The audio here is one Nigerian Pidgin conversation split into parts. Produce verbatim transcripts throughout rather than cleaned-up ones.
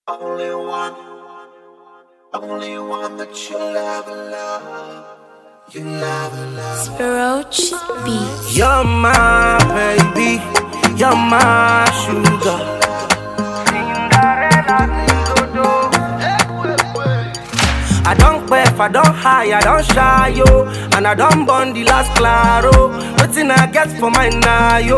Only one, only one that you'll ever love. You'll ever love. Spiroach Beats. You're my baby, you're my sugar. I don't quaff, I don't high, I don't shy, yo. And I don't burn the last claro. Waiting I get for my now, yo.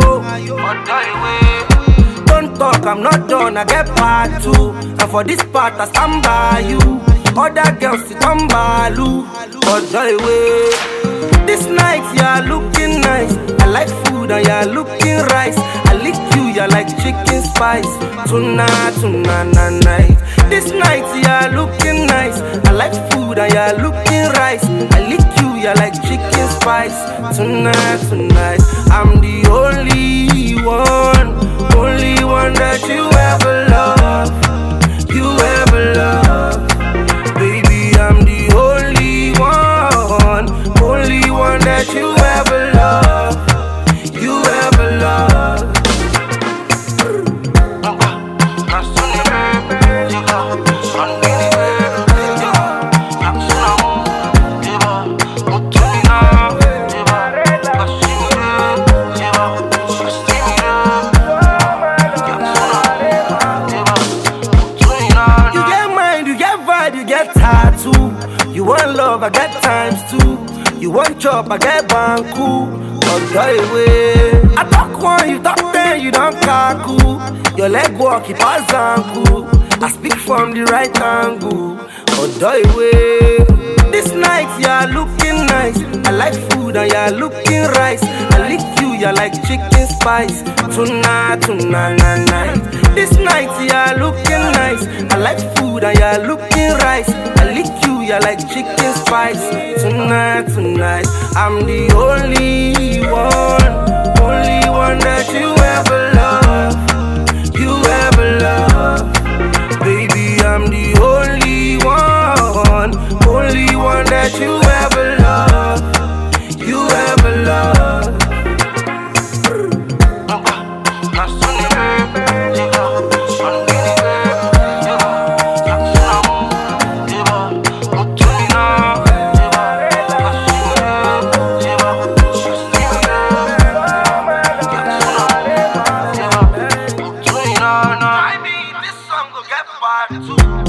Don't talk, I'm not done, I get part two. And for this part, I stand by you. Other girls sit on balu. But the way, this night you're looking nice. I like food and you're looking rice. I lick you, you're like chicken spice. Tonight, tonight, night. This night you're looking nice. I like food and you're looking rice. I lick you, you're like chicken spice. Tonight, tonight, I'm the only one, only one that you ever love, you ever love. Baby, I'm the only one, only one that you ever love, you ever love. You want love, I get times two. You want chop, I get banku. Okay, way. I talk one, you talk ten, you don't kaku. Your leg walk, you pass anku. I speak from the right angle. Okay, way. This night, you're looking nice. I like food and you're looking rice. I lick you, you're like chicken spice. Tonight, tonight, night, night. This night, you're looking nice. I like food and you're looking rice. I lick you, you're like chicken spice. Tonight, tonight, I'm the only one, only one that you ever love, you ever love. Baby, I'm the only one, only one that you ever love, you ever love. I mean, this song will get part two.